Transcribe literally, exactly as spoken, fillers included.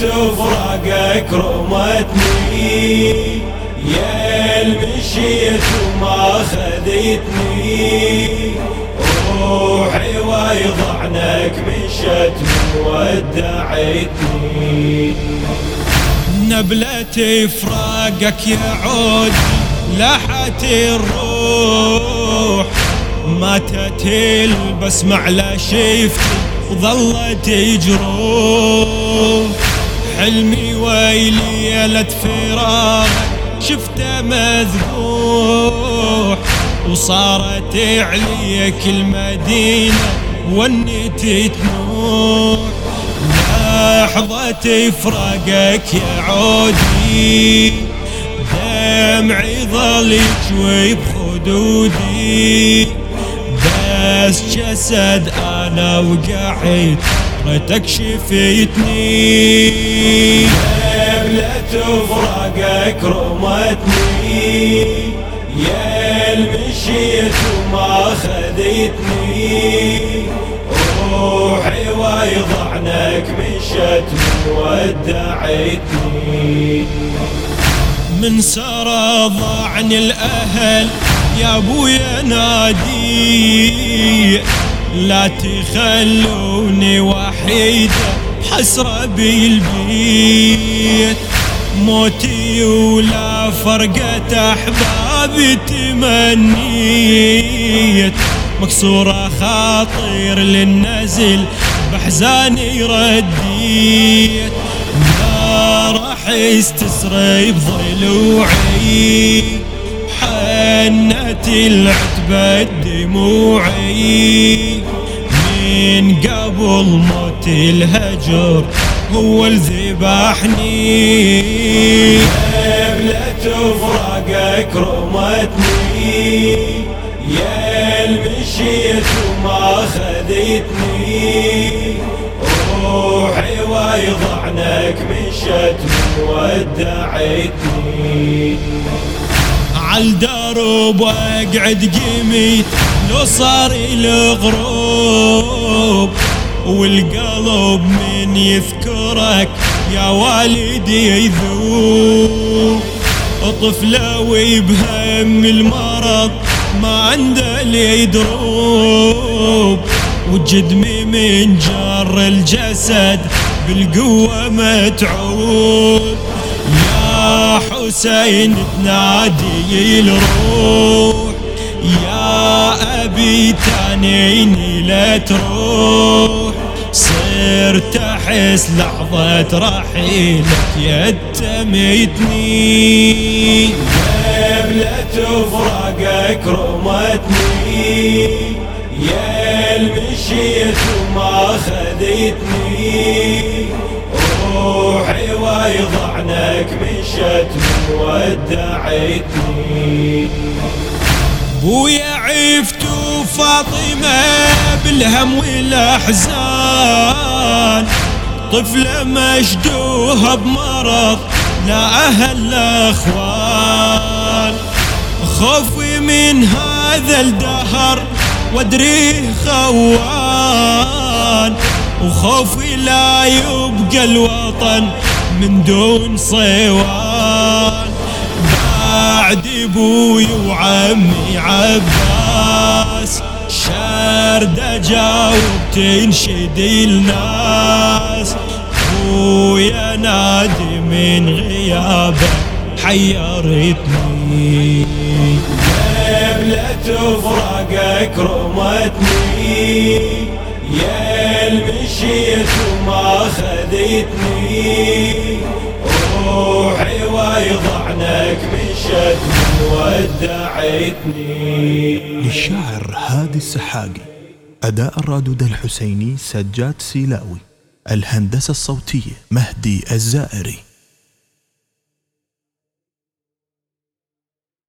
فراقك رمتني، يا المشيت وما خذتني، روحي ويض عنك مشت ودعتني. نبلة فراقك يعود لاحت الروح، ماتت البسمة على شفتي وظلت جروح، حلمي ويليلة فراقك شفته مذبوح، وصارت عليك المدينة والنت تنوح. لحظة فراقك يا عودي دمعي ظل يجوي بخدودي، بس جسد انا وقعت ريتك شفيتني. نبلة فراقك رمتني، يا المشيت وما خذتني، روحي ويض عنك مشت ودعتني. من سرى ضاعني الاهل يا ابويا نادي، لا تخلوني وحيدة بحسرة بالبيت، موتي ولا فرقة أحبابي تمنيت، مكسورة خاطر للنزل بحزاني رديت، ما راح يستسري بضلوعي حنت العتبة دموعي، من قبل موت الهجر هو اللي ذبحني. نبلة فراقك رمتني، يا المشيت وما خذتني، روحي ويض عنك مشت ودعتني. عالدرب واقعد قميت لو صار الغروب، والقلب من يذكرك يا والدي يذوب، طفله وبهم المرض ما عنده لي دروب، وجدمي من جر الجسد بالقوة متعوب، يا حسين تنادي الروح، يا أبي تانيني لا تروح، صرت أحس لحظة رحيلك يتميتني. نبلة فراقك رمتني، يا المشيت وما خذتني، روحي ويض عنك مشت ودعتني. بويا عفت وفاطمة بالهم والأحزان، طفلة مشدوها بمرض لا أهل لا أخوان، خوفي من هذا الدهر وادريه خوان، وخوفي لا يبقى الوطن من دون صيوان، بعد ابوي وعمي عباس شاردة جاوب تنشد الناس، ويا نادي من غيابه حيرتني. نبلة فراقك رمتني، يا المشيت وما خذتني، روحي ويض عنك مشت ودعتني. للشاعر هادي السحاقي، أداء الرادود الحسيني سجاد سيلاوي، الهندسة الصوتية مهدي الزائري.